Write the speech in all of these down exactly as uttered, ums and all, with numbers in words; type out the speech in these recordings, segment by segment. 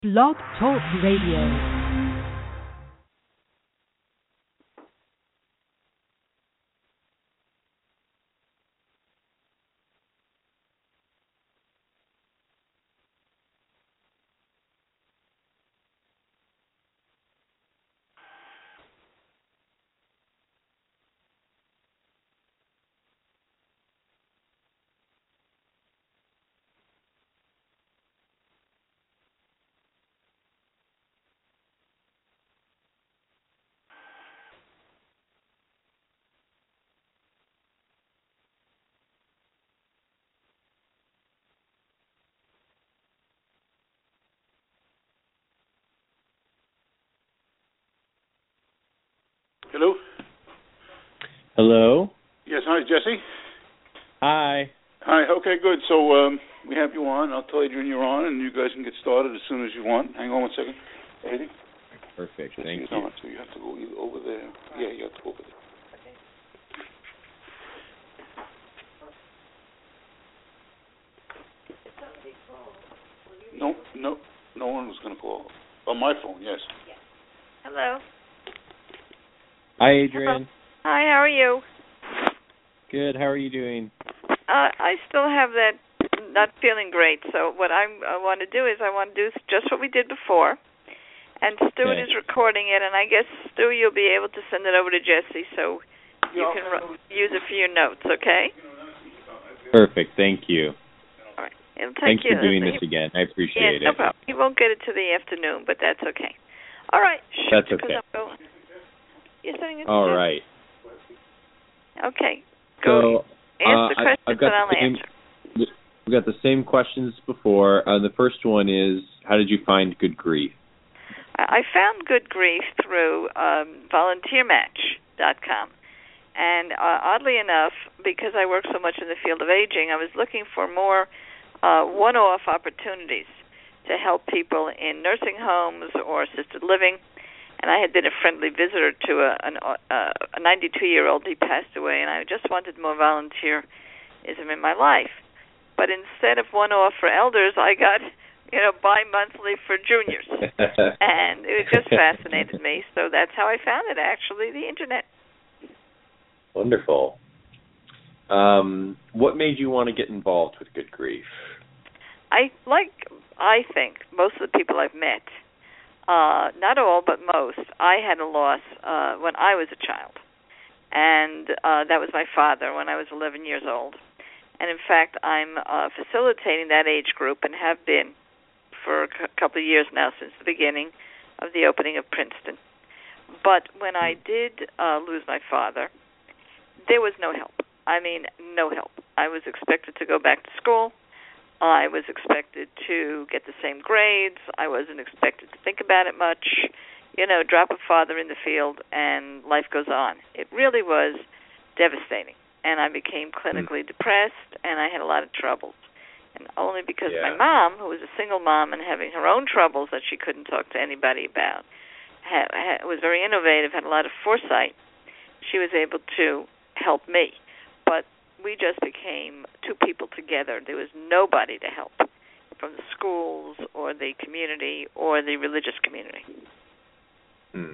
Blog Talk Radio. Hello? Hello? Yes, hi, Jesse. Hi. Hi, okay, good. So um, we have you on. I'll tell Adrian you're on, and you guys can get started as soon as you want. Hang on one second. Eddie? Perfect, Jesse thank is you. on, so you have to go either over there. Yeah, you have to go over there. No, no, no one was going to call. On my phone, yes. Hello. Hi, Adrian. Hello. Hi, how are you? Good, how are you doing? Uh, I still have that not feeling great, so what I'm, I want to do is I want to do just what we did before, and Stuart Okay. is recording it, and I guess, Stu, you'll be able to send it over to Jesse so you Yeah, can ru- use it for your notes, okay? Perfect, thank you. All right. It'll take Thanks you, for doing he, this again. I yeah, appreciate no it. problem. He won't get it to the afternoon, but that's okay. All right. Shoot, That's 'cause okay. I'm going. You're sending it to All Jesse? right. Okay. Go So, ask uh, the I- questions I've got and I'll the same, answer. we've got the same questions as before. Uh, the first one is, how did you find Good Grief? I found Good Grief through um, volunteer match dot com. And uh, oddly enough, because I work so much in the field of aging, I was looking for more uh, one-off opportunities to help people in nursing homes or assisted living. And I had been a friendly visitor to a, an, uh, a ninety-two-year-old. He passed away, and I just wanted more volunteerism in my life. But instead of one-off for elders, I got, you know, bi-monthly for juniors. And it just fascinated me. So that's how I found it, actually, the Internet. Wonderful. Um, what made you want to get involved with Good Grief? I like, I think, most of the people I've met, uh, not all, but most, I had a loss uh, when I was a child. And uh, that was my father when I was eleven years old. And, in fact, I'm uh, facilitating that age group and have been for a c- couple of years now since the beginning of the opening of Princeton. But when I did uh, lose my father, there was no help. I mean, no help. I was expected to go back to school. I was expected to get the same grades. I wasn't expected to think about it much. You know, drop a father in the field and life goes on. It really was devastating. And I became clinically depressed, and I had a lot of troubles. And only because Yeah. my mom, who was a single mom and having her own troubles that she couldn't talk to anybody about, ha- ha- was very innovative, had a lot of foresight, she was able to help me. But we just became two people together. There was nobody to help from the schools or the community or the religious community. Hmm.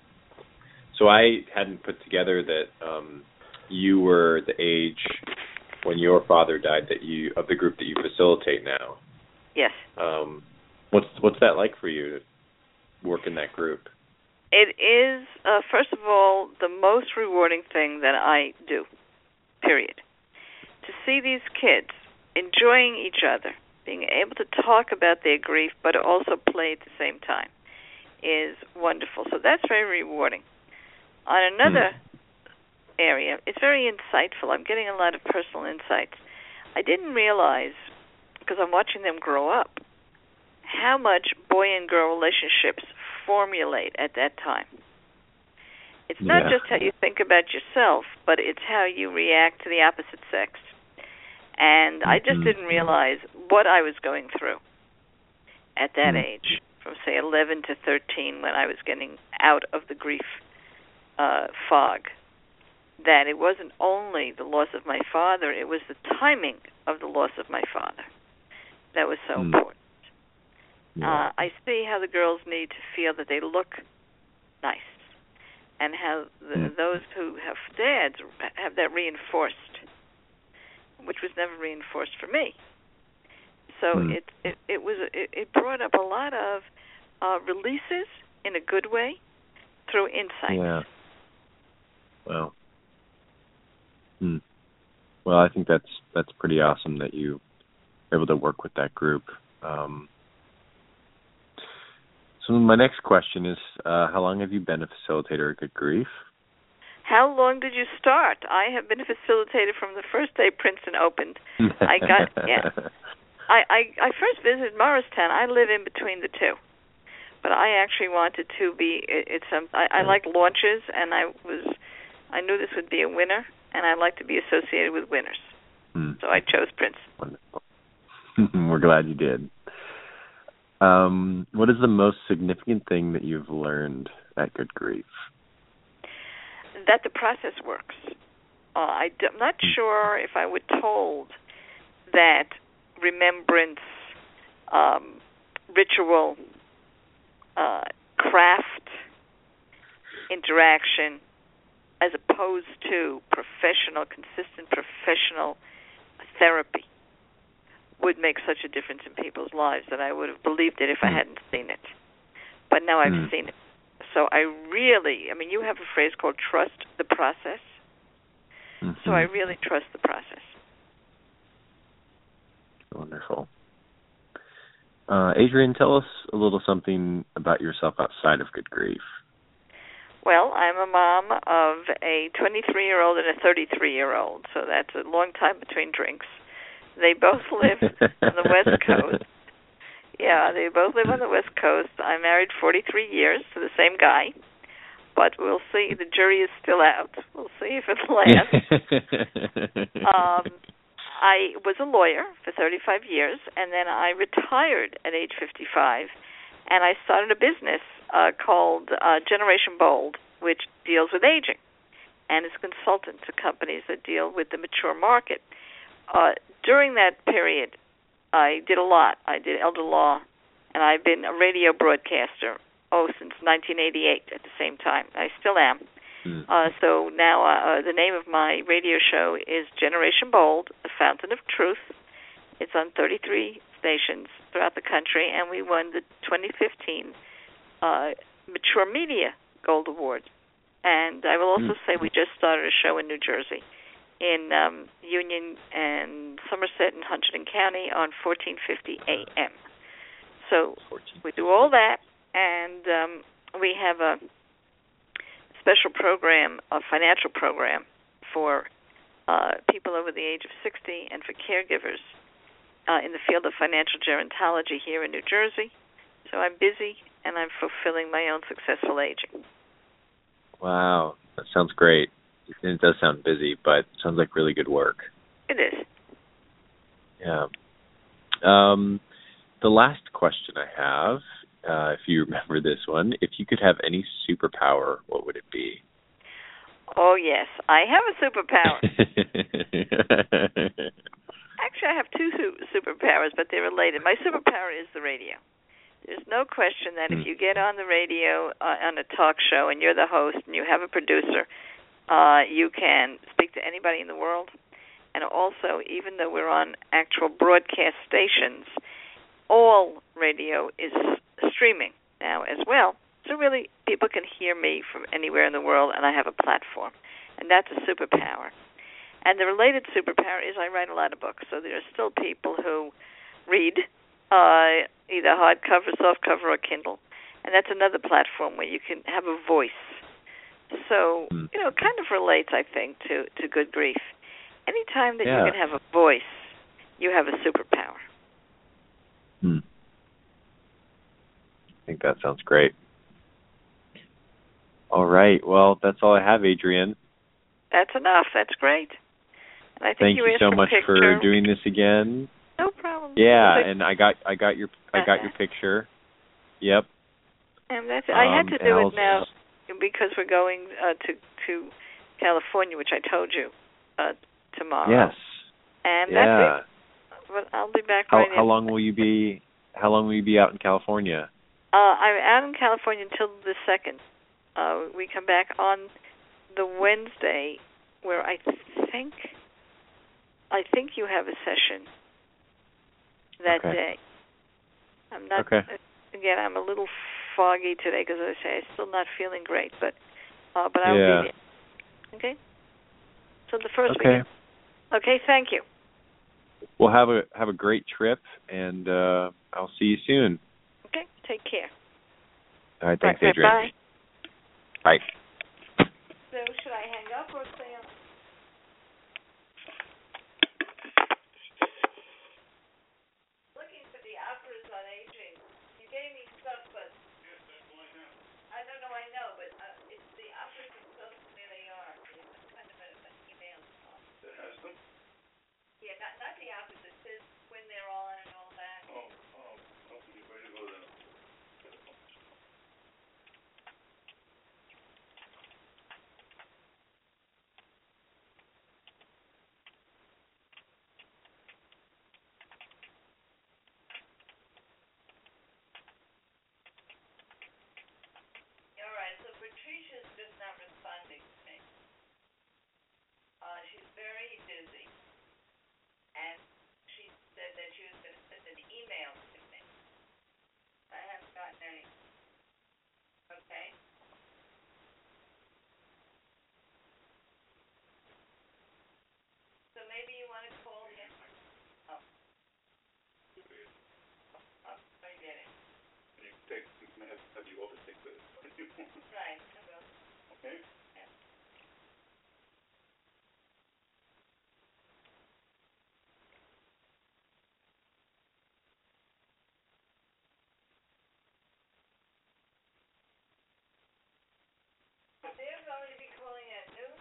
So I hadn't put together that um, you were the age when your father died that you of the group that you facilitate now. Yes. Um, what's what's that like for you to work in that group? It is, uh, first of all, the most rewarding thing that I do, period. To see these kids enjoying each other, being able to talk about their grief, but also play at the same time, is wonderful. So that's very rewarding. On another Hmm. area, it's very insightful. I'm getting a lot of personal insights. I didn't realize, because I'm watching them grow up, how much boy and girl relationships formulate at that time. It's not Yeah. just how you think about yourself, but it's how you react to the opposite sex. And I just Mhm. didn't realize what I was going through at that Mm. age, from, say, eleven to thirteen, when I was getting out of the grief uh, fog, that it wasn't only the loss of my father, it was the timing of the loss of my father that was so Mm. important. Yeah. Uh, I see how the girls need to feel that they look nice, and how the, mm. those who have dads have that reinforced, which was never reinforced for me. So mm. it, it it was it, it brought up a lot of uh, releases in a good way through insight. Yeah. Well. Hmm. Well, I think that's that's pretty awesome that you were able to work with that group. Um, so my next question is, uh, how long have you been a facilitator at Good Grief? How long did you start? I have been a facilitator from the first day Princeton opened. I got yeah. I, I I first visited Morristown. I live in between the two, but I actually wanted to be. It, it's um. I, I like launches, and I was. I knew this would be a winner, and I like to be associated with winners. Hmm. So I chose Princeton. Wonderful. We're glad you did. Um, what is the most significant thing that you've learned at Good Grief? That the process works. Uh, I d- I'm not sure if I were told that remembrance, um, ritual, uh, craft, interaction, as opposed to professional, consistent professional therapy, would make such a difference in people's lives that I would have believed it if I hadn't seen it. But now I've mm. seen it. So I really, I mean, you have a phrase called trust the process. Mm-hmm. So I really trust the process. Wonderful. Uh, Adrienne, tell us a little something about yourself outside of Good Grief. Well, I'm a mom of a twenty-three-year-old and a thirty-three-year-old, so that's a long time between drinks. They both live on the West Coast. Yeah, they both live on the West Coast. I'm married forty-three years to the same guy, but we'll see. The jury is still out. We'll see if it lasts. um, I was a lawyer for thirty-five years, and then I retired at age fifty-five, and I started a business uh, called uh, Generation Bold, which deals with aging, and is a consultant to companies that deal with the mature market. Uh, during that period, I did a lot. I did elder law, and I've been a radio broadcaster, oh, since nineteen eighty-eight at the same time. I still am. Mm. Uh, so now uh, the name of my radio show is Generation Bold, the Fountain of Truth. It's on thirty-three stations throughout the country, and we won the twenty fifteen uh, Mature Media Gold Award. And I will also mm. say we just started a show in New Jersey, in um, Union and Somerset and Huntington County on fourteen fifty A M. So we do all that, and um, we have a special program, a financial program for uh, people over the age of sixty and for caregivers uh, in the field of financial gerontology here in New Jersey. So I'm busy, and I'm fulfilling my own successful aging. Wow, that sounds great. It does sound busy, but it sounds like really good work. It is. Yeah. Um, the last question I have, uh, if you remember this one, if you could have any superpower, what would it be? Oh, yes. I have a superpower. Actually, I have two su- superpowers, but they're related. My superpower is the radio. There's no question that mm. if you get on the radio uh, on a talk show and you're the host and you have a producer, Uh, you can speak to anybody in the world. And also, even though we're on actual broadcast stations, all radio is streaming now as well. So really, people can hear me from anywhere in the world, and I have a platform. And that's a superpower. And the related superpower is I write a lot of books. So there are still people who read uh, either hardcover, softcover, or Kindle. And that's another platform where you can have a voice. So, you know, it kind of relates, I think, to, to Good Grief. Anytime that yeah. you can have a voice, you have a superpower. Hmm. I think that sounds great. All right. Well, that's all I have, Adrienne. That's enough. That's great. And I think Thank you, you so much picture. for doing this again. No problem. Yeah, and I got I got your I got uh-huh. your picture. Yep. And that's it. I um, had to do it now. Because we're going uh, to to California, which I told you uh, tomorrow. Yes. And yeah. that's it. But I'll be back. How, right how in. long will you be? how long will you be out in California? Uh, I'm out in California until the second. Uh, we come back on the Wednesday, where I think I think you have a session that okay. day. I'm not. Okay. Again, I'm a little foggy today because, as I say, I'm still not feeling great. But uh, but I will yeah. be there. Okay. So the first okay. weekend. Okay. Thank you. Well, have a have a great trip, and uh, I'll see you soon. Okay. Take care. All right. Thanks, Right, Adrienne. Bye. Bye. So should I hang up or stay on? Looking for the operas on aging. You gave me stuff, but I don't know. I know, but uh, it's the operas themselves where they are. It's kind of a, an email. That has them? Yeah, not not the operas. It says when they're on and all that. Oh, oh, okay, you're ready to go then. All right. So Patricia's just not responding to me. Uh, she's very busy, and she said that she was going to send an email to me. I haven't gotten any. Okay. So maybe you want to call again. Oh. Oh, I get it. And you can take, you can have, have you overtake the, Right. I will. okay? Yeah. They're going to be calling at noon.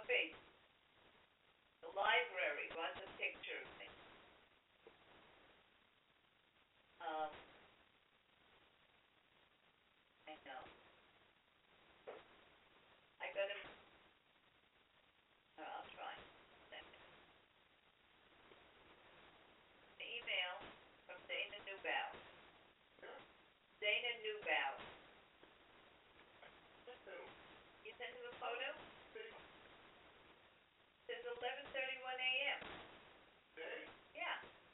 be. The library wants a picture of me. Um, I know. I got to. Uh, I'll try. The email from Dana Newbow. Dana Newbow. You sent him a photo? It says eleven thirty-one a.m. Yeah.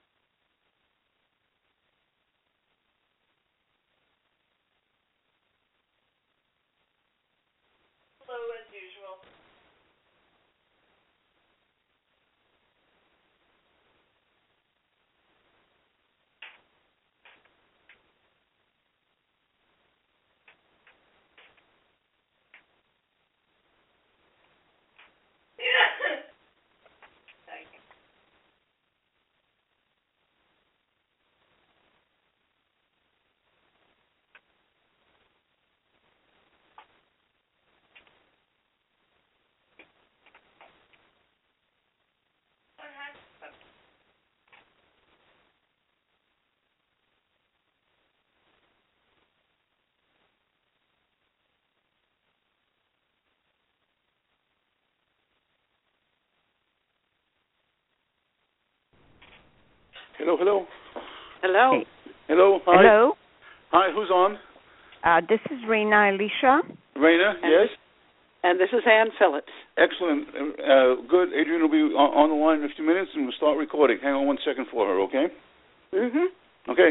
Hello, as usual. Thank you. What happened? Hello, hello. Hello. Hey. Hello, hi. Hello. Hi, who's on? Uh, this is Rena Alicia. Raina, And yes? This, and this is Ann Phillips. Excellent. Uh, good. Adrian will be on, on the line in a few minutes, and we'll start recording. Hang on one second for her, okay? Mm-hmm. Okay.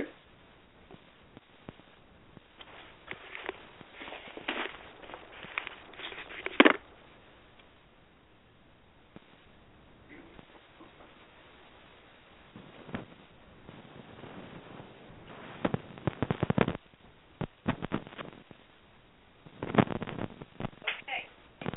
Okay.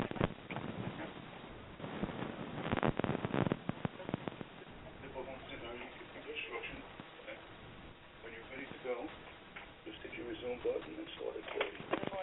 When you're ready to go, just hit your resume button and start recording.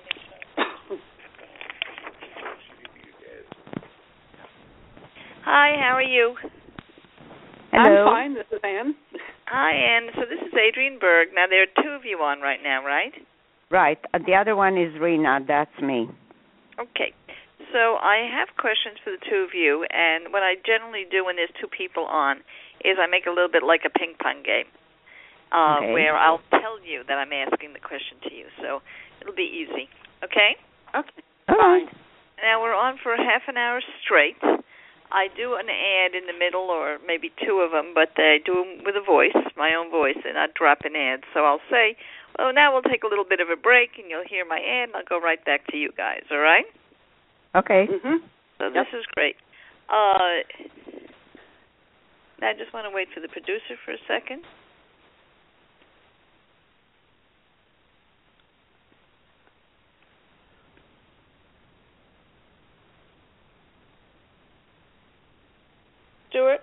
Hi, how are you? Hello. I'm fine. This is Ann. Hi, Ann. So this is Adrian Berg. Now, there are two of you on right now, right? Right. Uh, the other one is Rena. That's me. Okay. So I have questions for the two of you, and what I generally do when there's two people on is I make a little bit like a ping pong game, uh, Okay. where I'll tell you that I'm asking the question to you. So it'll be easy. Okay? Okay. All Fine. right. Now we're on for half an hour straight. I do an ad in the middle, or maybe two of them, but I do them with a voice, my own voice, and I drop an ad. So I'll say, well, now we'll take a little bit of a break, and you'll hear my ad, and I'll go right back to you guys, all right? Okay. Mm-hmm. So this is great. Uh, I just want to wait for the producer for a second. Stuart?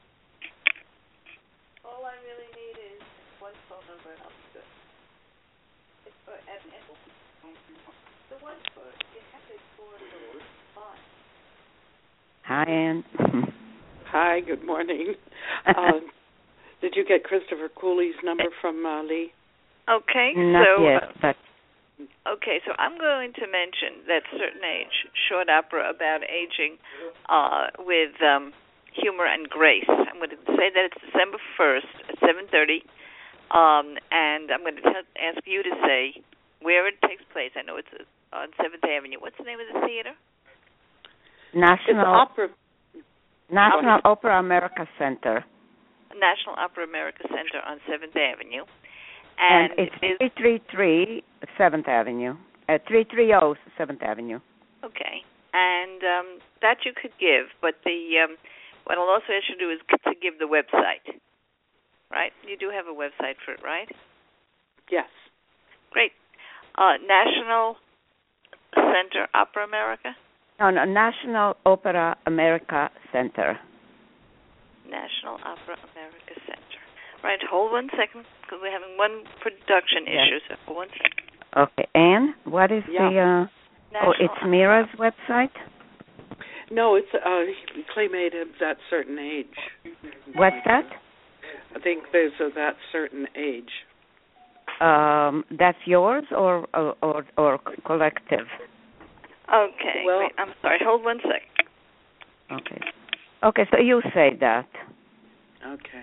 All I really need is one phone number, and I'll be good. It's for, and, and the one for, you have it for the line. Hi, Ann. Hi. Good morning. Uh, did you get Christopher Cooley's number from uh, Lee? Okay, Not so yet, uh, but okay, so I'm going to mention that Certain Age short opera about aging uh, with um, humor and grace. I'm going to say that it's December first at seven thirty, um, and I'm going to tell, ask you to say where it takes place. I know it's uh, on seventh Avenue. What's the name of the theater? National It's opera. National Opera America Center, National Opera America Center on seventh Avenue. and, And, it's it is three three three seventh Avenue, uh, three three zero seventh Avenue. okay, and um, that you could give, but the um, what I'll also ask you to do is to give the website. Right? You do have a website for it, right? Yes. Great. Uh, National Center Opera America? No, no, National Opera America Center. National Opera America Center. Right, hold one second, because we're having one production Yes. issue, so hold one second. Okay, Ann, what is Yeah. the? Uh, oh, National it's Mira's website. No, it's uh, Clay made of that certain age. What's that? I think there's a that certain age. Um, that's yours or or or, or collective? Okay. Well, wait, I'm sorry. Hold one sec. Okay. Okay, so you say that. Okay.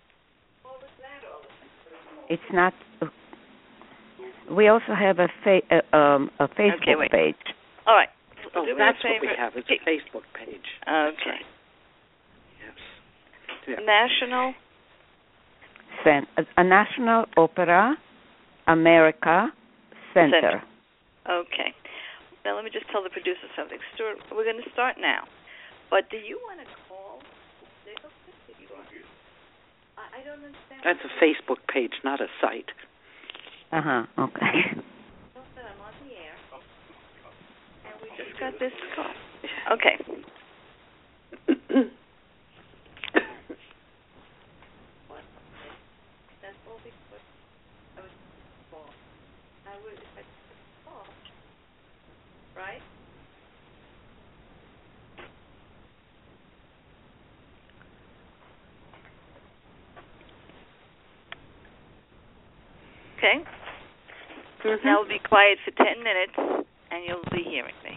It's not. We also have a fa- uh, um, a Facebook Okay, wait. page. All right. Oh, Do me that's a what we favor. have. It's a Facebook page. Okay. Yes. Yeah. National. Cen- a National Opera America Center. Center. Okay. Now let me just tell the producer something. Stuart, we're going to start now. But do you want to call? I don't understand. That's a Facebook page, not a site. Uh huh. Okay. I'm on the air, and we just got this call. Okay. That's all because I was call. I would if I call, right? Okay. Mm-hmm. Now we'll be quiet for ten minutes, and you'll be hearing me.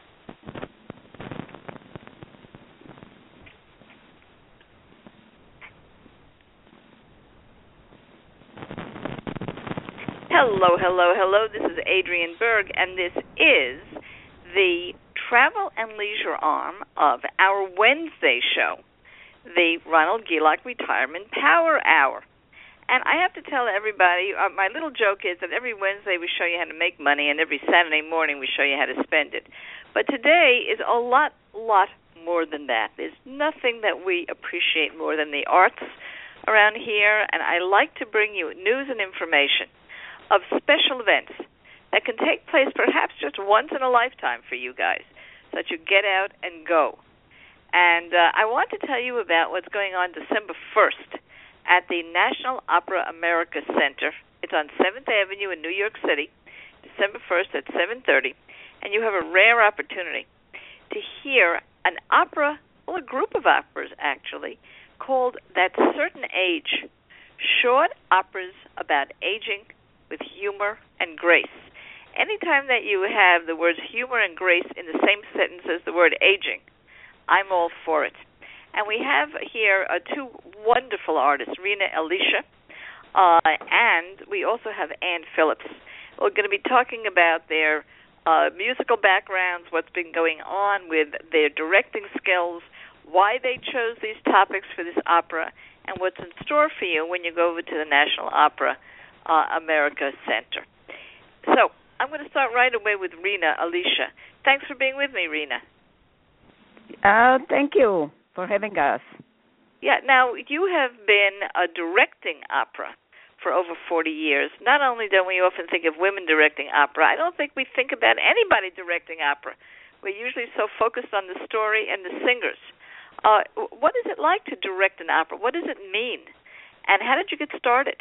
Hello, hello, hello. This is Adrienne Berg, and this is the travel and leisure arm of our Wednesday show, the Ronald Gielak Retirement Power Hour. And I have to tell everybody, uh, my little joke is that every Wednesday we show you how to make money, and every Saturday morning we show you how to spend it. But today is a lot, lot more than that. There's nothing that we appreciate more than the arts around here, and I like to bring you news and information of special events that can take place perhaps just once in a lifetime for you guys, so that you get out and go. And uh, I want to tell you about what's going on December first at the National Opera America Center. It's on seventh Avenue in New York City, December first at seven thirty. And you have a rare opportunity to hear an opera, well, a group of operas, actually, called That Certain Age, short operas about aging with humor and grace. Anytime that you have the words humor and grace in the same sentence as the word aging, I'm all for it. And we have here uh, two wonderful artists, Rena Elisha, uh, and we also have Ann Phillips. We're going to be talking about their uh, musical backgrounds, what's been going on with their directing skills, why they chose these topics for this opera, and what's in store for you when you go over to the National Opera uh, America Center. So I'm going to start right away with Rena Elisha. Thanks for being with me, Rena. Uh, thank you for having us. Yeah, now you have been uh, directing opera for over forty years. Not only don't we often think of women directing opera, I don't think we think about anybody directing opera. We're usually so focused on the story and the singers. Uh, what is it like to direct an opera? What does it mean? And how did you get started?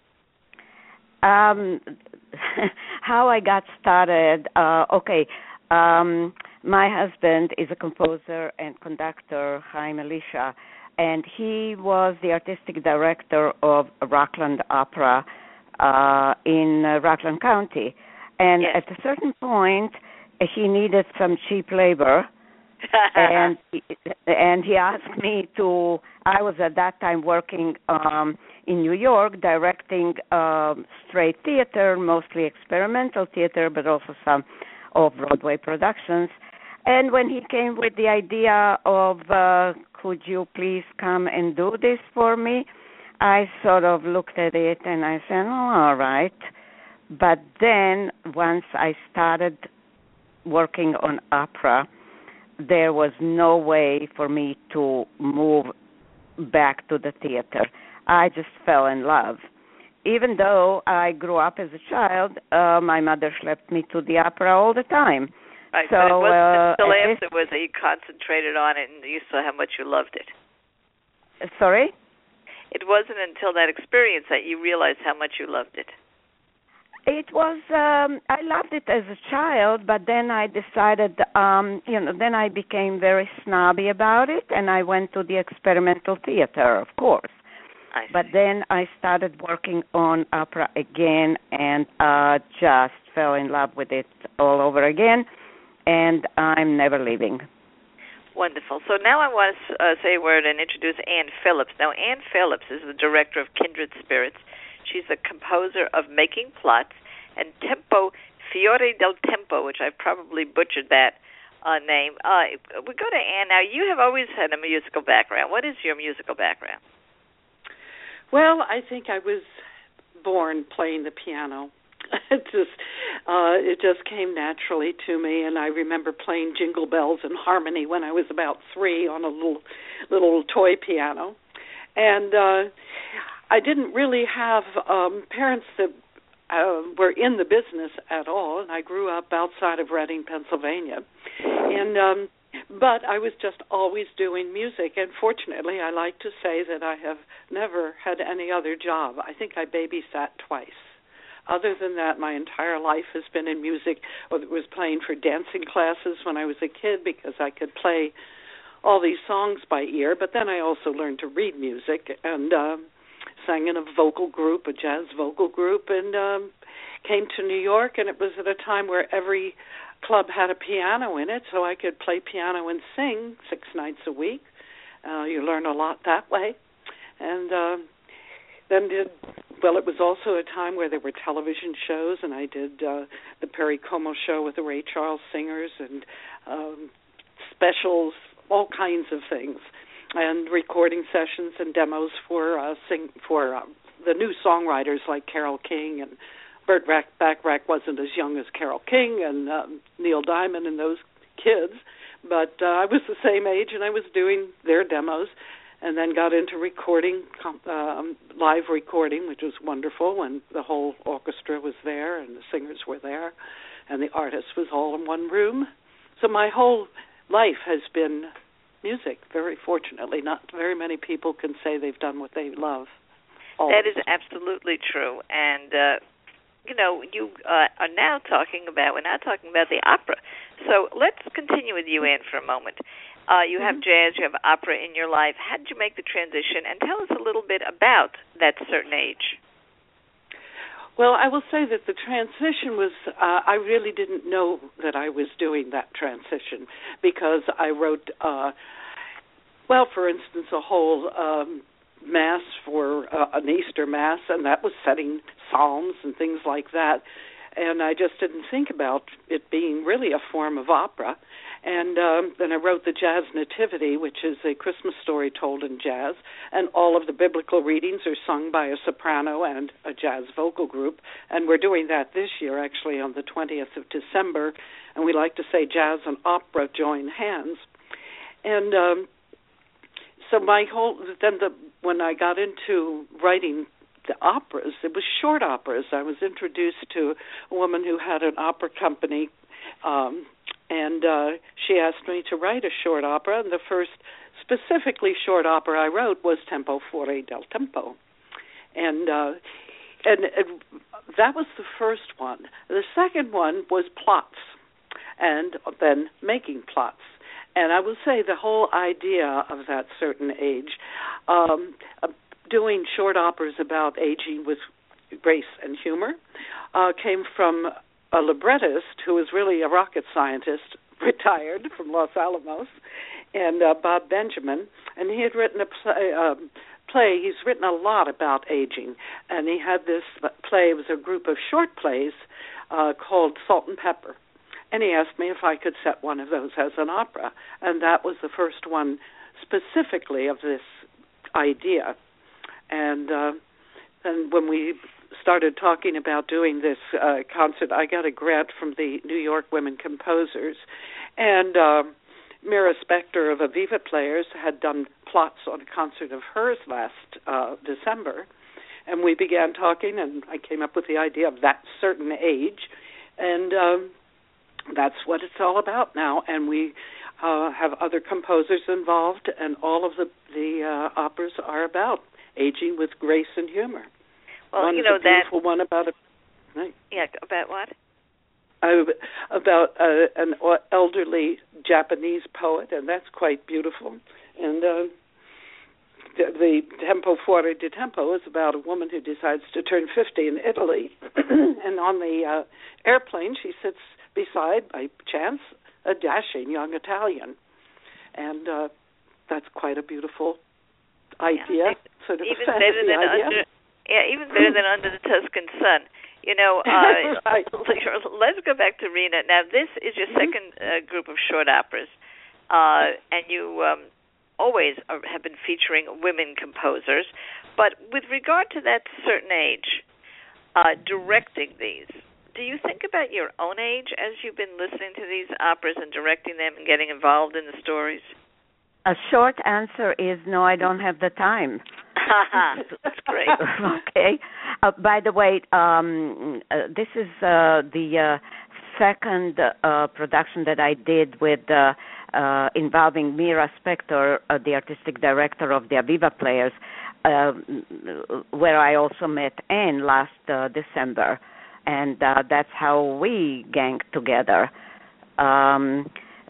Um, how I got started, uh, okay, um, my husband is a composer and conductor, Chaim Elisha, and he was the artistic director of Rockland Opera uh, in uh, Rockland County. And Yes. at a certain point, he needed some cheap labor, and he, and he asked me to. I was at that time working um, in New York, directing um, straight theater, mostly experimental theater, but also some off-Broadway productions. And when he came with the idea of, uh, could you please come and do this for me, I sort of looked at it and I said, oh, all right. But then once I started working on opera, there was no way for me to move back to the theater. I just fell in love. Even though I grew up as a child, uh, my mother schlepped me to the opera all the time. Right, so, but it wasn't uh, until it, afterwards that you concentrated on it and you saw how much you loved it. Sorry? It wasn't until that experience that you realized how much you loved it. It was, um, I loved it as a child, but then I decided, um, you know, then I became very snobby about it, and I went to the experimental theater, of course. I see. But then I started working on opera again, and uh, just fell in love with it all over again, and I'm never leaving. Wonderful. So now I want to uh, say a word and introduce Ann Phillips. Now, Ann Phillips is the director of Kindred Spirits. She's the composer of Making Plots and Tempo, Fiore del Tempo, which I've probably butchered that uh, name. Uh, we go to Ann. Now, you have always had a musical background. What is your musical background? Well, I think I was born playing the piano. It just uh, it just came naturally to me, and I remember playing Jingle Bells in harmony when I was about three on a little little toy piano, and uh, I didn't really have um, parents that uh, were in the business at all, and I grew up outside of Reading, Pennsylvania, and um, but I was just always doing music, and fortunately, I like to say that I have never had any other job. I think I babysat twice. Other than that, my entire life has been in music. I was playing for dancing classes when I was a kid because I could play all these songs by ear, but then I also learned to read music and um, sang in a vocal group, a jazz vocal group, and um, came to New York, and it was at a time where every club had a piano in it, so I could play piano and sing six nights a week. Uh, you learn a lot that way. And uh, then did, well, it was also a time where there were television shows, and I did uh, the Perry Como show with the Ray Charles Singers and um, specials, all kinds of things, and recording sessions and demos for uh, sing for uh, the new songwriters like Carole King, and Burt Bacharach wasn't as young as Carole King and uh, Neil Diamond and those kids, but uh, I was the same age, and I was doing their demos, and then got into recording, um, live recording, which was wonderful when the whole orchestra was there and the singers were there and the artist was all in one room. So my whole life has been music, very fortunately. Not very many people can say they've done what they love. Always. That is absolutely true. And, uh, you know, you uh, are now talking about, we're now talking about the opera. So let's continue with you, Ann, for a moment. Uh, you have jazz, you have opera in your life. How did you make the transition? And tell us a little bit about that certain age. Well, I will say that the transition was, uh, I really didn't know that I was doing that transition because I wrote, uh, well, for instance, a whole um, mass for uh, an Easter Mass, and that was setting psalms and things like that. And I just didn't think about it being really a form of opera. And um, then I wrote the Jazz Nativity, which is a Christmas story told in jazz, and all of the biblical readings are sung by a soprano and a jazz vocal group, and we're doing that this year, actually, on the twentieth of December, and we like to say jazz and opera join hands. And um, so my whole, then the, when I got into writing the operas, it was short operas. I was introduced to a woman who had an opera company, um, and uh, she asked me to write a short opera, and the first specifically short opera I wrote was Tempo Fuori del Tempo. And, uh, and it, that was the first one. The second one was Plots, and then Making Plots. And I will say the whole idea of that certain age, um, uh, doing short operas about aging with grace and humor, uh, came from a librettist who was really a rocket scientist, retired from Los Alamos, and uh, Bob Benjamin, and he had written a play, um, play. He's written a lot about aging, and he had this play. It was a group of short plays uh, called Salt and Pepper, and he asked me if I could set one of those as an opera, and that was the first one specifically of this idea. And uh, and when we started talking about doing this uh, concert, I got a grant from the New York Women Composers, and uh, Mira Spector of Aviva Players had done plots on a concert of hers last uh, December, and we began talking, and I came up with the idea of that certain age, and um, that's what it's all about now. And we uh, have other composers involved, and all of the, the uh, operas are about aging with grace and humor. Well, one you know, is a beautiful that, one about a Right. Yeah, about what? Uh, about uh, an elderly Japanese poet, and that's quite beautiful. And uh, the, the Tempo Fuori di Tempo is about a woman who decides to turn fifty in Italy, and on the uh, airplane she sits beside, by chance, a dashing young Italian, and uh, that's quite a beautiful idea, yeah, sort of even a better fantasy than idea. Under, yeah, even better than Under the Tuscan Sun. You know, uh, right. let's go back to Rena. Now, this is your second uh, group of short operas, uh, and you um, always are, have been featuring women composers. But with regard to that certain age, uh, directing these, do you think about your own age as you've been listening to these operas and directing them and getting involved in the stories? A short answer is no, I don't have the time. That's great. Okay. Uh, by the way, um, uh, this is uh, the uh, second uh, production that I did with uh, uh, involving Mira Spector, uh, the artistic director of the Aviva Players, uh, where I also met Anne last uh, December, and uh, that's how we ganged together. Um,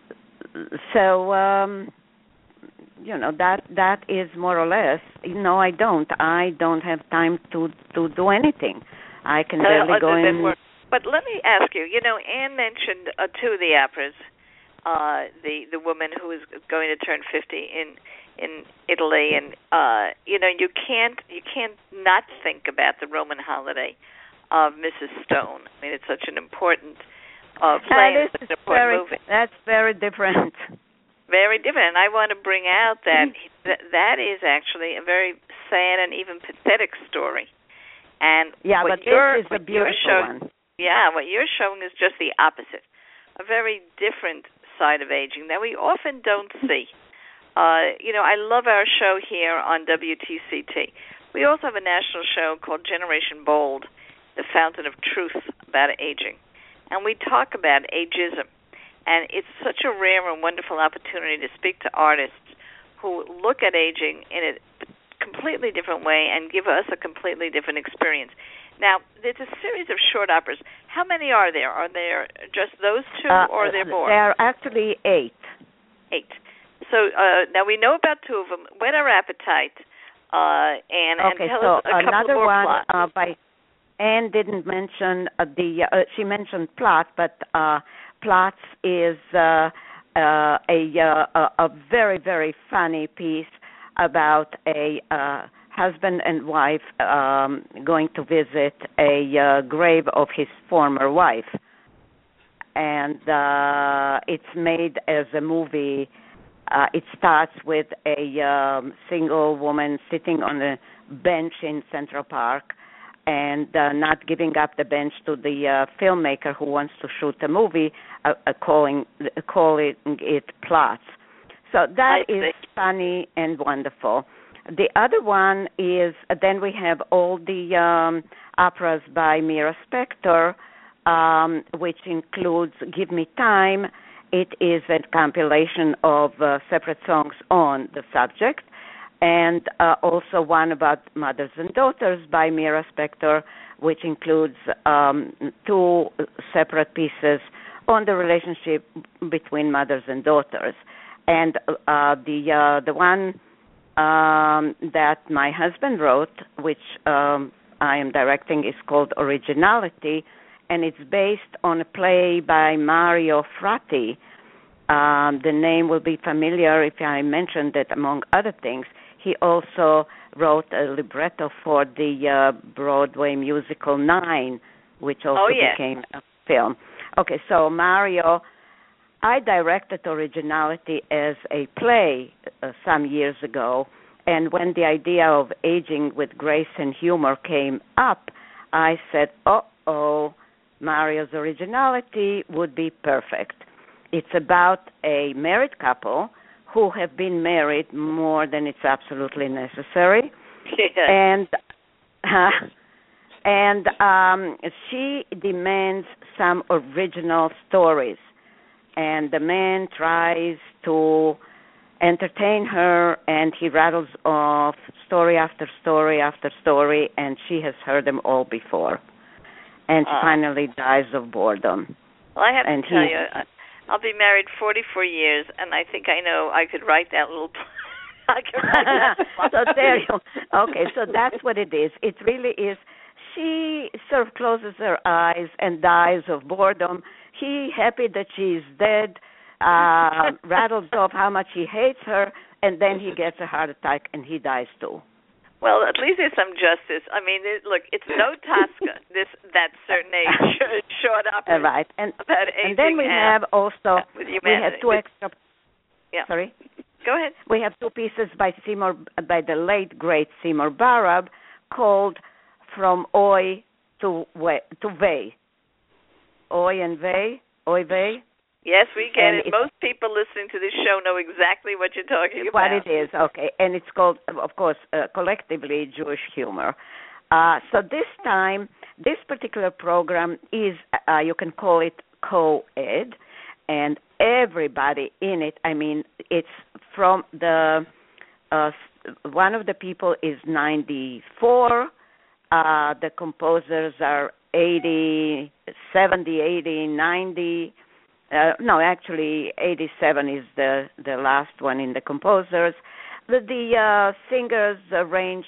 so. Um, You know, that that is more or less. No, I don't. I don't have time to to do anything. I can barely uh, go in. Work. But let me ask you. You know, Anne mentioned uh, two of the operas. Uh, the the woman who is going to turn fifty in in Italy, and uh, you know, you can't you can't not think about the Roman Holiday of Missus Stone. I mean, it's such an important uh, play. That is an important very. movie. That's very different. Very different, and I want to bring out that th- that is actually a very sad and even pathetic story. And yeah, what but you're, this is a what you're beautiful showing, one. Yeah, what you're showing is just the opposite, a very different side of aging that we often don't see. Uh, you know, I love our show here on W T C T. We also have a national show called Generation Bold, the Fountain of Truth about aging, and we talk about ageism. And it's such a rare and wonderful opportunity to speak to artists who look at aging in a completely different way and give us a completely different experience. Now, there's a series of short operas. How many are there? Are there just those two, uh, or are there more? There are actually eight. Eight. So uh, now we know about two of them. Whet Our Appetite, uh, and, okay, and tell so us a another couple more one plots. uh, by Anne didn't mention uh, the. Uh, she mentioned plot, but. Uh, Plots is uh, uh, a, uh, a very, very funny piece about a uh, husband and wife um, going to visit a uh, grave of his former wife. And uh, it's made as a movie. Uh, it starts with a um, single woman sitting on a bench in Central Park and uh, not giving up the bench to the uh, filmmaker who wants to shoot a movie, uh, uh, calling calling it Plots. So that I is see. funny and wonderful. The other one is, uh, then we have all the um, operas by Mira Spector, um, which includes Give Me Time. It is a compilation of uh, separate songs on the subject. And uh, also one about Mothers and Daughters by Mira Spector, which includes um, two separate pieces on the relationship between mothers and daughters. And uh, the uh, the one um, that my husband wrote, which um, I am directing, is called Originality, and it's based on a play by Mario Fratti. Um, the name will be familiar if I mention that, among other things. He also wrote a libretto for the uh, Broadway musical Nine, which also oh, yeah. became a film. Okay, so Mario, I directed Originality as a play uh, some years ago, and when the idea of aging with grace and humor came up, I said, uh-oh, Mario's Originality would be perfect. It's about a married couple who have been married more than it's absolutely necessary, Yeah. and uh, and um, she demands some original stories, and the man tries to entertain her, and he rattles off story after story after story, and she has heard them all before. and she uh, finally dies of boredom. Well, I have and to tell he, you, I'll be married forty-four years, and I think I know I could write that little. I could write that. So there you. Okay, so that's what it is. It really is. She sort of closes her eyes and dies of boredom. He, happy that she's dead, uh, rattles off how much he hates her, and then he gets a heart attack and he dies too. Well, at least there's some justice. I mean, it, look, it's no Tosca. This that certain age short up. Uh, right, and about aging and then we have also we have two extra. Yeah. Sorry. Go ahead. We have two pieces by Seymour, by the late great Seymour Barab, called "From Oi to We, to Vey." Oi and Vey, Oi Vey. Yes, we get and it. Most people listening to this show know exactly what you're talking about. What it is, okay. And it's called, of course, uh, collectively Jewish humor. Uh, so this time, this particular program is, uh, you can call it co-ed, and everybody in it, I mean, it's from the, uh, one of the people is ninety-four, uh, the composers are eighty, seventy, eighty, ninety. Uh, no, actually, eighty-seven is the, the last one in the composers. The, the uh, singers uh, range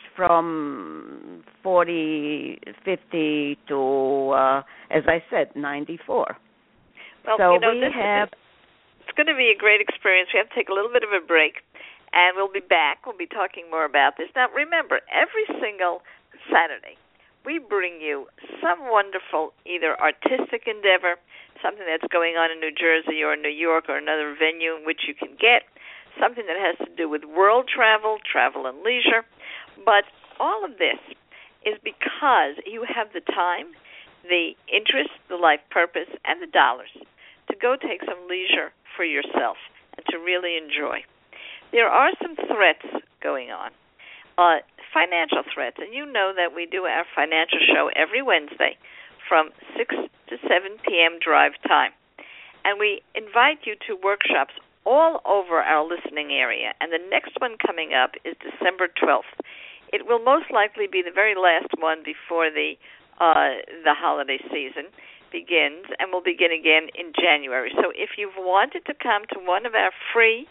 from forty, fifty to, uh, as I said, ninety-four. Well, so you know, we this have. Is, it's going to be a great experience. We have to take a little bit of a break, and we'll be back. We'll be talking more about this. Now, remember, every single Saturday, we bring you some wonderful either artistic endeavor, something that's going on in New Jersey or New York or another venue in which you can get, something that has to do with world travel, travel and leisure. But all of this is because you have the time, the interest, the life purpose, and the dollars to go take some leisure for yourself and to really enjoy. There are some threats going on, uh, financial threats, and you know that we do our financial show every Wednesday from six to seven p.m. drive time. And we invite you to workshops all over our listening area. And the next one coming up is December twelfth. It will most likely be the very last one before the uh, the holiday season begins, and will begin again in January. So if you've wanted to come to one of our free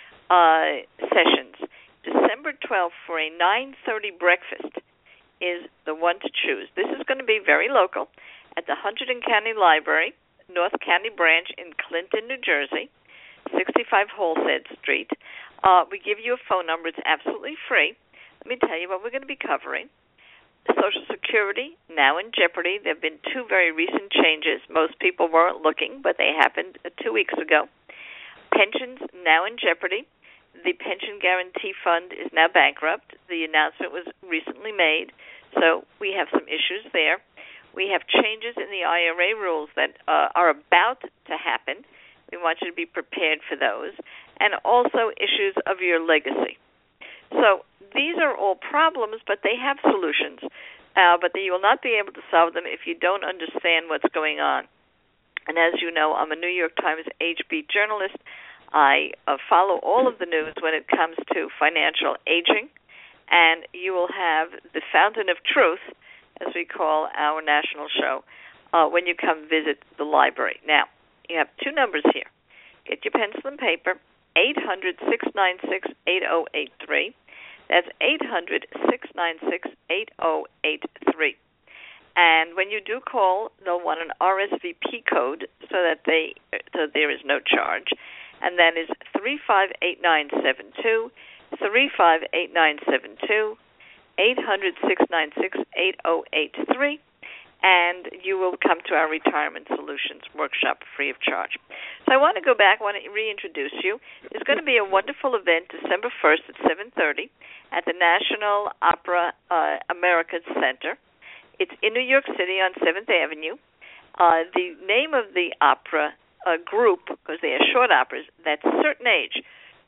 uh, sessions, December twelfth for a nine thirty breakfast is the one to choose. This is going to be very local at the Hunterdon County Library, North County Branch in Clinton, New Jersey, sixty-five Halstead Street. Uh, we give you a phone number. It's absolutely free. Let me tell you what we're going to be covering. Social Security, now in jeopardy. There have been two very recent changes. Most people weren't looking, but they happened two weeks ago. Pensions, now in jeopardy. The Pension Guarantee Fund is now bankrupt. The announcement was recently made, so we have some issues there. We have changes in the I R A rules that uh, are about to happen. We want you to be prepared for those. And also issues of your legacy. So these are all problems, but they have solutions. Uh, but you will not be able to solve them if you don't understand what's going on. And as you know, I'm a New York Times H B journalist. I uh, follow all of the news when it comes to financial aging, and you will have the Fountain of Truth, as we call our national show, uh, when you come visit the library. Now, you have two numbers here. Get your pencil and paper, eight hundred, six nine six, eight oh eight three. That's eight hundred, six nine six, eight oh eight three. And when you do call, they'll want an R S V P code so that they so there is no charge. And that is three five eight nine seven two, three five eight nine seven two, eight hundred, six nine six, eight oh eight three, and you will come to our Retirement Solutions workshop free of charge. So I want to go back, I want to reintroduce you. There's going to be a wonderful event December first at seven thirty at the National Opera uh, Americas Center. It's in New York City on seventh Avenue. Uh, the name of the opera a group, because they are short operas, that's a certain age,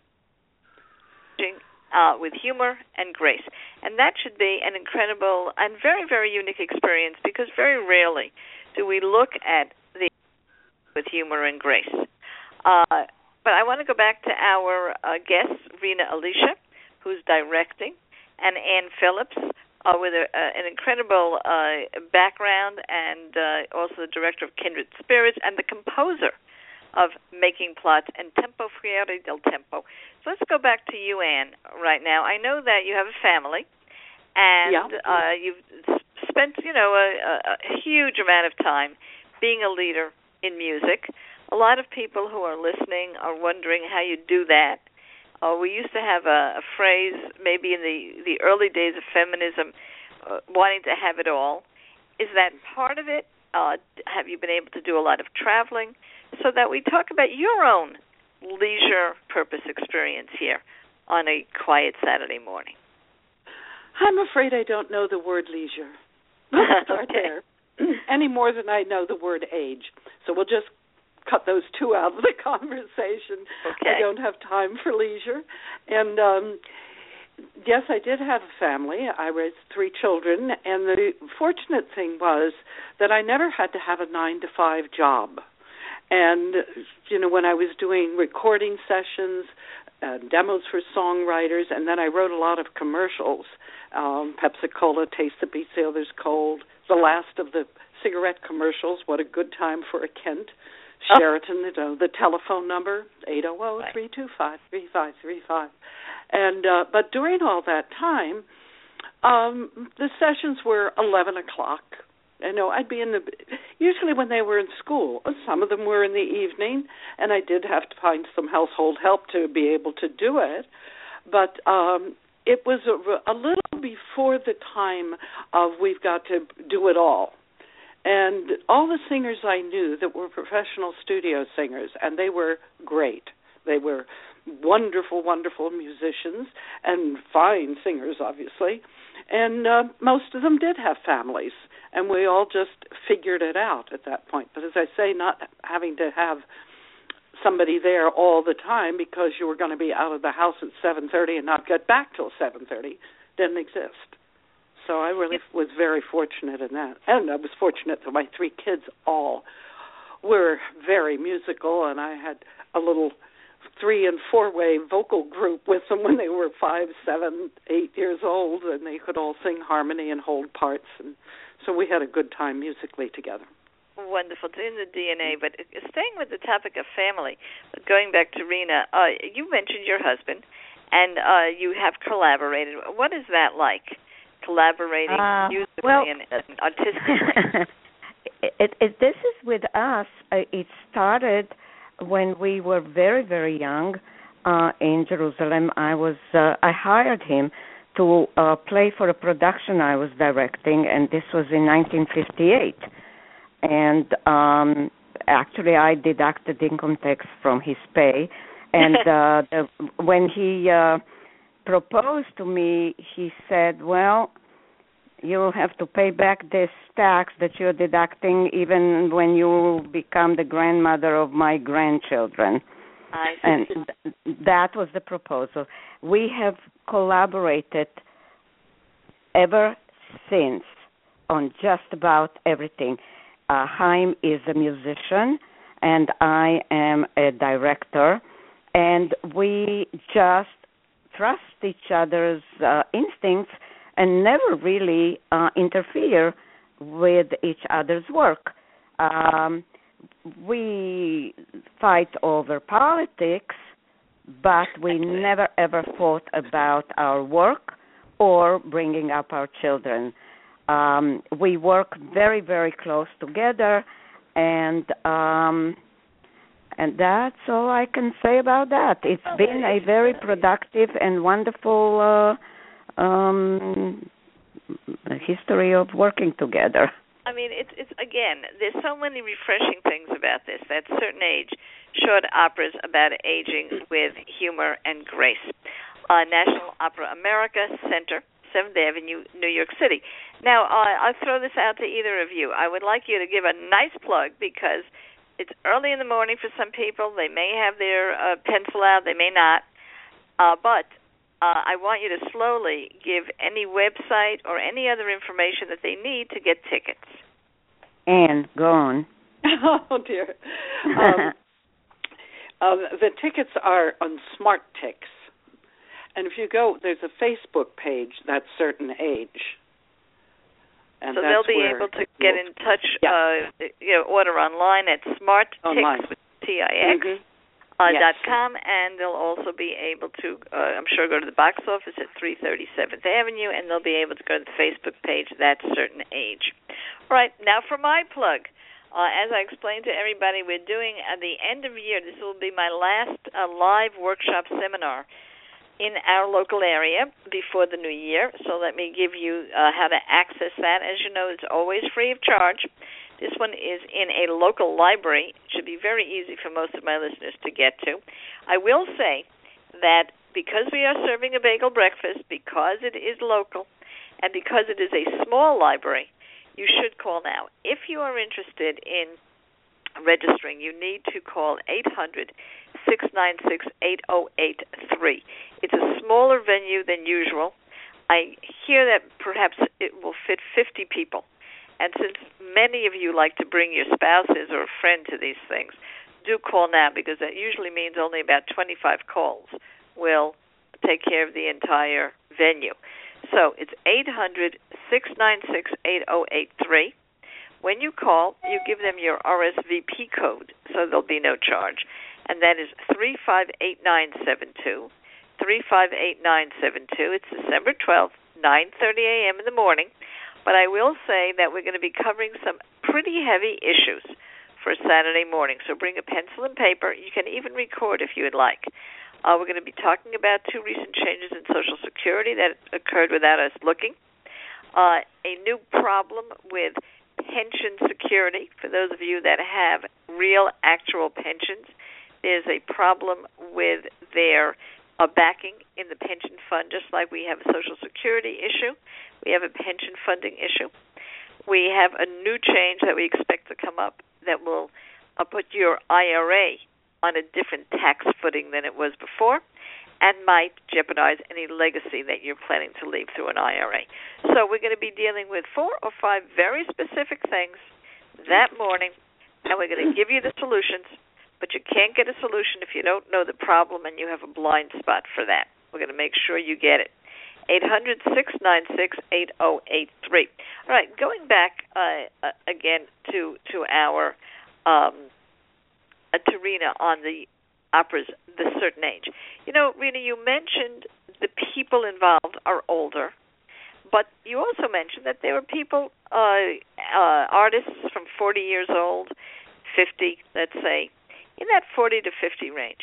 uh, with humor and grace. And that should be an incredible and very, very unique experience, because very rarely do we look at the with humor and grace. Uh, but I want to go back to our uh, guests, Rena Alicia, who's directing, and Ann Phillips, uh, with a, uh, an incredible uh, background, and uh, also the director of Kindred Spirits and the composer of Making Plots and Tempo Fuori del Tempo. So let's go back to you, Anne, right now. I know that you have a family, and yeah. uh, you've spent, you know, a, a huge amount of time being a leader in music. A lot of people who are listening are wondering how you do that. Uh, we used to have a, a phrase, maybe in the, the early days of feminism, uh, wanting to have it all. Is that part of it? Uh, have you been able to do a lot of traveling? So that we talk about your own leisure purpose experience here on a quiet Saturday morning. I'm afraid I don't know the word leisure. Let's start okay. there. Any more than I know the word age. So we'll just cut those two out of the conversation. Okay. I don't have time for leisure. And um, yes, I did have a family. I raised three children, and the fortunate thing was that I never had to have a nine to five job. And, you know, when I was doing recording sessions, uh, demos for songwriters, and then I wrote a lot of commercials, um, Pepsi-Cola, Taste the Beats the Others Cold, the last of the cigarette commercials, What a Good Time for a Kent, Sheraton, you know, the telephone number, eight hundred, three two five, three five three five. And, uh, but during all that time, um, the sessions were eleven o'clock. You know, I'd be in the, usually when they were in school, some of them were in the evening, and I did have to find some household help to be able to do it. But um, it was a, a little before the time of we've got to do it all. And all the singers I knew that were professional studio singers, and they were great. They were wonderful, wonderful musicians and fine singers, obviously. And uh, most of them did have families, and we all just figured it out at that point. But as I say, not having to have somebody there all the time because you were going to be out of the house at seven thirty and not get back till seven thirty didn't exist. So I really was very fortunate in that. And I was fortunate that my three kids all were very musical, and I had a little three- and four-way vocal group with them when they were five, seven, eight years old, and they could all sing harmony and hold parts. And so we had a good time musically together. Wonderful. It's in the D N A. But staying with the topic of family, going back to Rena, uh, you mentioned your husband, and uh, you have collaborated. What is that like? Collaborating uh, musically well, and, and artistically. it, it, this is with us. Uh, it started when we were very, very young uh, in Jerusalem. I was uh, I hired him to uh, play for a production I was directing, and this was in nineteen fifty-eight. And um, actually, I deducted income tax from his pay. And uh, the, when he uh, proposed to me, he said, well, you have to pay back this tax that you're deducting even when you become the grandmother of my grandchildren. I see. And th- that was the proposal. We have collaborated ever since on just about everything. Uh, Chaim is a musician, and I am a director, and we just trust each other's uh, instincts and never really uh, interfere with each other's work. Um, we fight over politics, but we never ever fought about our work or bringing up our children. Um, we work very, very close together, and um, and that's all I can say about that. It's oh, been a very productive and wonderful uh, um, history of working together. I mean, it's it's again, there's so many refreshing things about this. That Certain Age, short operas about aging with humor and grace. Uh, National Opera America Center, seventh Avenue, New York City. Now, uh, I'll throw this out to either of you. I would like you to give a nice plug because it's early in the morning for some people. They may have their uh, pencil out. They may not. Uh, but uh, I want you to slowly give any website or any other information that they need to get tickets. Anne, go on. Oh, dear. Um, uh, the tickets are on SmartTix. And if you go, there's a Facebook page, that's Certain Age. And so that's they'll be where able to get in touch, yeah. uh, you know, order online at Smart Tix with T I X. Mm-hmm. Uh, yes. dot com, and they'll also be able to, uh, I'm sure, go to the box office at three thirty-seventh Avenue, and they'll be able to go to the Facebook page, That Certain Age. All right, now for my plug. Uh, as I explained to everybody, we're doing at the end of the year, this will be my last uh, live workshop seminar in our local area before the new year. So let me give you uh, how to access that. As you know, it's always free of charge. This one is in a local library. It should be very easy for most of my listeners to get to. I will say that because we are serving a bagel breakfast, because it is local, and because it is a small library, you should call now. If you are interested in registering, you need to call eight hundred, six nine six, eight oh eight three. It's a smaller venue than usual. I hear that perhaps it will fit fifty people. And since many of you like to bring your spouses or a friend to these things, do call now, because that usually means only about twenty-five calls will take care of the entire venue. So it's eight hundred, six nine six, eight oh eight three. When you call, you give them your R S V P code, so there'll be no charge. And that is three five eight nine seven two, three five eight nine seven two. It's December twelfth, nine thirty a.m. in the morning. But I will say that we're going to be covering some pretty heavy issues for Saturday morning. So bring a pencil and paper. You can even record if you would like. Uh, we're going to be talking about two recent changes in Social Security that occurred without us looking. Uh, a new problem with pension security. For those of you that have real, actual pensions, there's a problem with their uh, backing in the pension fund, just like we have a Social Security issue. We have a pension funding issue. We have a new change that we expect to come up that will uh, put your I R A on a different tax footing than it was before, and might jeopardize any legacy that you're planning to leave through an I R A. So we're going to be dealing with four or five very specific things that morning, and we're going to give you the solutions, but you can't get a solution if you don't know the problem and you have a blind spot for that. We're going to make sure you get it. eight hundred, six nine six, eight oh eight three. All right, going back uh, uh, again to to our um, uh, to Rena on the operas, The Certain Age. You know, Rena, you mentioned the people involved are older, but you also mentioned that there were people, uh, uh, artists from forty years old, fifty, let's say, in that forty to fifty range.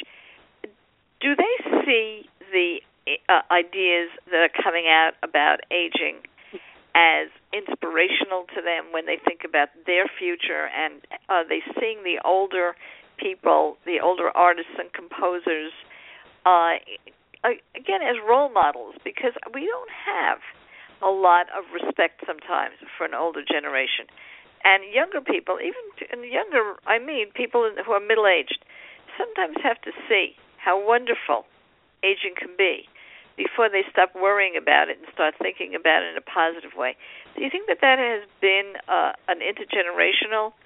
Do they see the Uh, ideas that are coming out about aging as inspirational to them when they think about their future, and are they seeing the older people, the older artists and composers, uh, again, as role models? Because we don't have a lot of respect sometimes for an older generation. And younger people, even and younger, I mean people who are middle-aged, sometimes have to see how wonderful aging can be before they stop worrying about it and start thinking about it in a positive way. Do you think that that has been uh, an intergenerational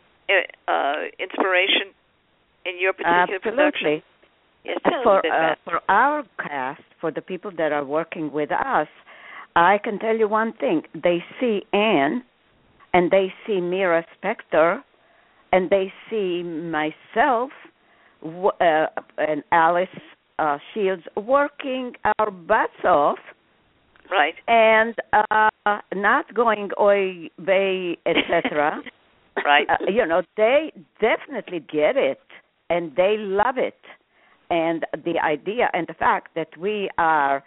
uh, inspiration in your particular Absolutely. production? Yes, tell for, us a bit uh, about for our cast, for the people that are working with us, I can tell you one thing. They see Anne, and they see Mira Spector, and they see myself uh, and Alice Uh, Shields working our butts off, right? And uh, not going oy vey, et cetera. Right. Uh, you know, they definitely get it, and they love it, and the idea and the fact that we are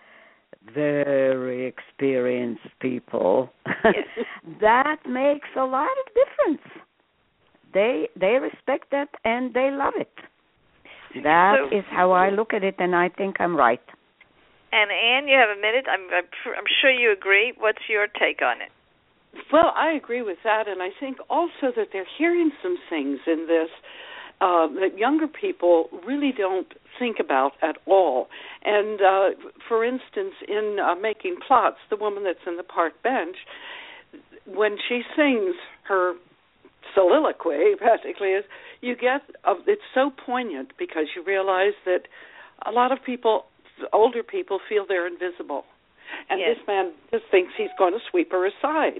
very experienced people, yes. that makes a lot of difference. They they respect that and they love it. That so, is how I look at it, and I think I'm right. And Anne, you have a minute. I'm, I'm, I'm sure you agree. What's your take on it? Well, I agree with that, and I think also that they're hearing some things in this uh, that younger people really don't think about at all. And, uh, for instance, in uh, Making Plots, the woman that's in the park bench, when she sings her soliloquy, practically, is you get uh, it's so poignant because you realize that a lot of people, older people, feel they're invisible, and yes. this man just thinks he's going to sweep her aside,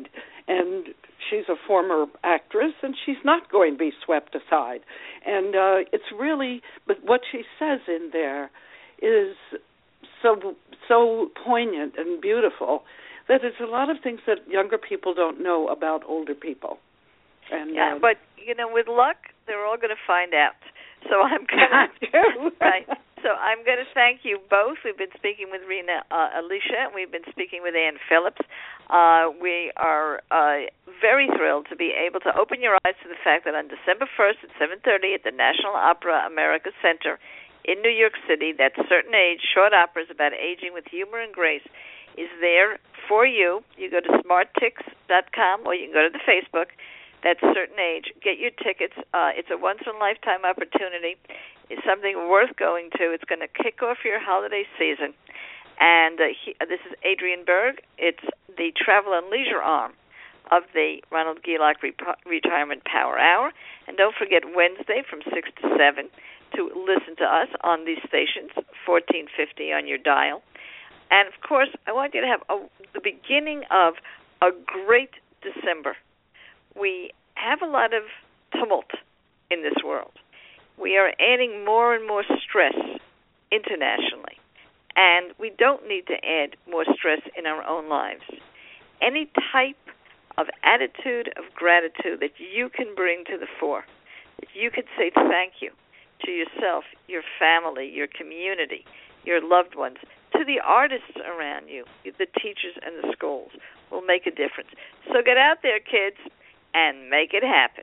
and she's a former actress, and she's not going to be swept aside. And uh, it's really, but what she says in there is so so poignant and beautiful that there's a lot of things that younger people don't know about older people. And, yeah, um, but you know, with luck, they're all going to find out. So I'm going to right. So I'm going to thank you both. We've been speaking with Rena uh, Alicia, and we've been speaking with Ann Phillips. Uh, we are uh, very thrilled to be able to open your eyes to the fact that on December first at seven thirty at the National Opera America Center in New York City, that Certain Age short operas about aging with humor and grace is there for you. You go to smart tix dot com or you can go to the Facebook. That's Certain Age. Get your tickets. Uh, it's a once-in-a-lifetime opportunity. It's something worth going to. It's going to kick off your holiday season. And uh, he, uh, this is Adrienne Berg. It's the travel and leisure arm of the Ronald Gielak Rep- Retirement Power Hour. And don't forget Wednesday from six to seven to listen to us on these stations, fourteen fifty on your dial. And, of course, I want you to have a, the beginning of a great December. We have a lot of tumult in this world. We are adding more and more stress internationally, and we don't need to add more stress in our own lives. Any type of attitude of gratitude that you can bring to the fore, that you could say thank you to yourself, your family, your community, your loved ones, to the artists around you, the teachers and the schools, will make a difference. So get out there, kids, and make it happen.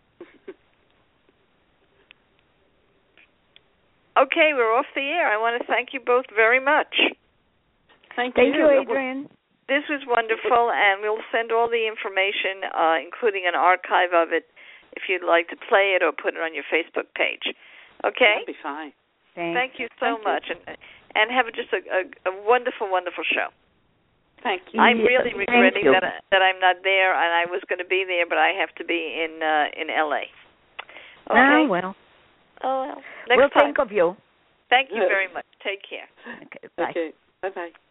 Okay, we're off the air. I want to thank you both very much. Thank, thank you, you, Adrienne. This was wonderful, and we'll send all the information, uh, including an archive of it, if you'd like to play it or put it on your Facebook page. Okay? That'll be fine. Thanks. Thank you so thank much, you. and and have just a, a, a wonderful, wonderful show. Thank you. I'm really Thank regretting you. that I, that I'm not there, and I was going to be there, but I have to be in uh, in L A. Okay. Oh, well. Oh well. Next we'll time. think of you. Thank you very much. Take care. Okay, bye. Okay. Bye bye.